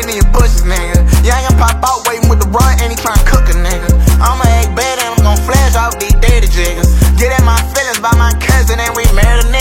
waiting in your bushes, nigga. Yeah, I ain't pop out waiting with the run and he tryna cook a nigga. I'ma act bad and I'm gon' flash off these dirty jiggers. Get at my feelings by my cousin and we married a nigga.